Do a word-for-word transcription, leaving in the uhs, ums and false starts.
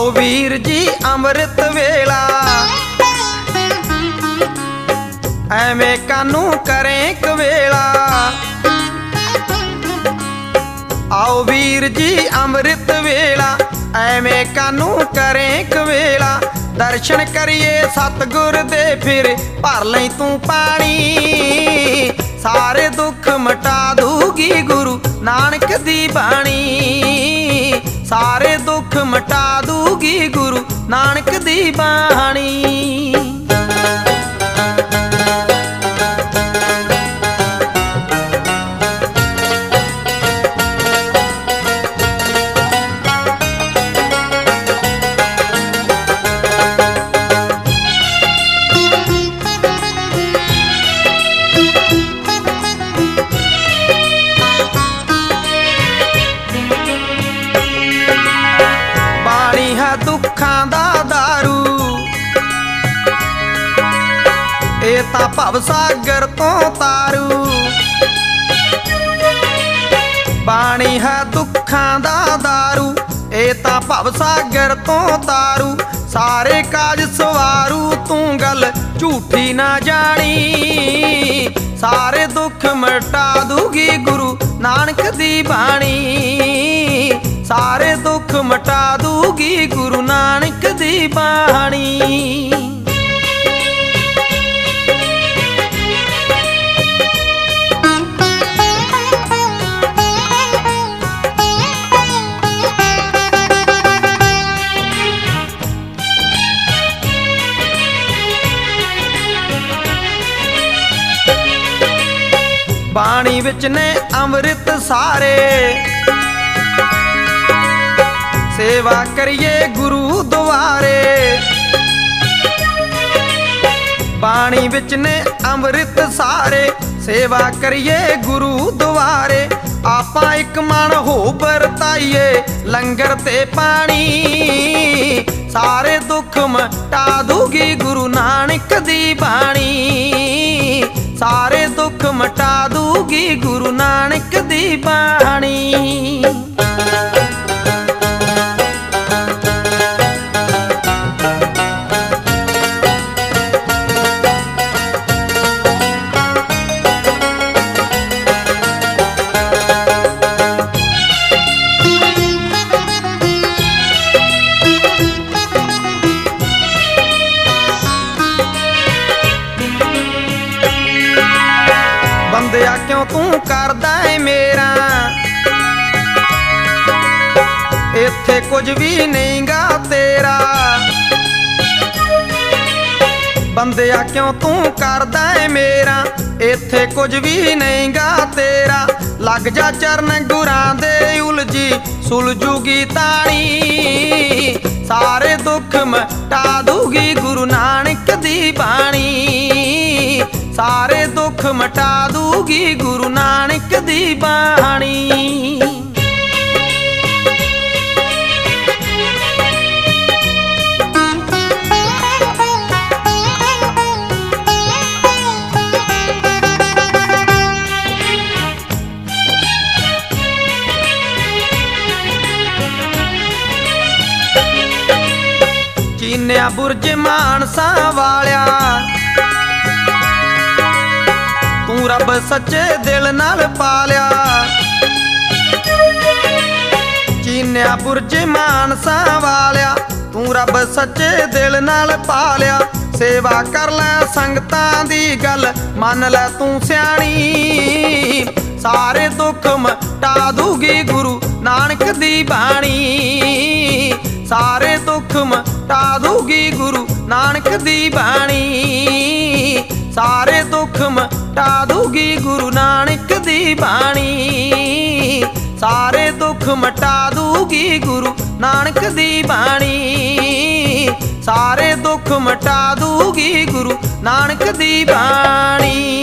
आओ वीर जी अमृत वेला एवें कानू करें कवेला। आओ वीर जी अमृत वेला एवें कानू करें कवेला। दर्शन करिए सतगुर दे फिर भर लई तू पानी। सारे दुख मिटा दूगी गुरु नानक दी बाणी। सारे दुख मिटा दूगी गुरु नानक दी बाणी। दुखां दा दारू ए तां भव सागर तो तारू। बाणी है दुखां दा दारू ए तां भव सागर तो तारू। सारे काज सवारू तू गल झूठी ना जानी। सारे दुख मिटा दूगी गुरु नानक दी बाणी। सारे दुख मिटा दूगी गुरु नानक दी बाणी। बाणी विच ने अमृत सारे सेवा करिए गुरु द्वारे। पानी विच ने अमृत सारे सेवा करिए गुरु द्वारे। आपा एक मन हो बरताइए लंगर ते पानी। सारे दुख मिटा दूगी गुरु नानक दी बाणी। सारे दुख मिटा दूगी गुरु नानक दी बाणी। बंदिया क्यों तू करदा है मेरा इत्थे कुछ भी नहीं गा तेरा। बंदिया क्यों तू करदा है मेरा इत्थे कुछ भी नहीं गा तेरा। लग जा चरण गुरां दे उलझी सुलझूगी ताणी। सारे दुख मिटा दूगी गुरु नानक दी बाणी। सारे दुख मिटा दूगी गुरु नानक दी बाणी। चीनिया बुरज मानसा वालिया तू रब सच्चे दिल नाल पालिया। चीनिया बुरज मानसा वालिया तू रब सच्चे दिल नाल पालिया। सेवा कर लै संगतां दी गल मन लै तू सियाणी। सारे दुख मिटा दूगी गुरु नानक दी बाणी। सारे दुख मिटा दूगी गुरु नानक दी बाणी। सारे दुख मिटा दूगी गुरु नानक दी बाणी। सारे दुख मिटा दूगी गुरु नानक दी बाणी। सारे दुख मिटा दूगी गुरु नानक दी बाणी।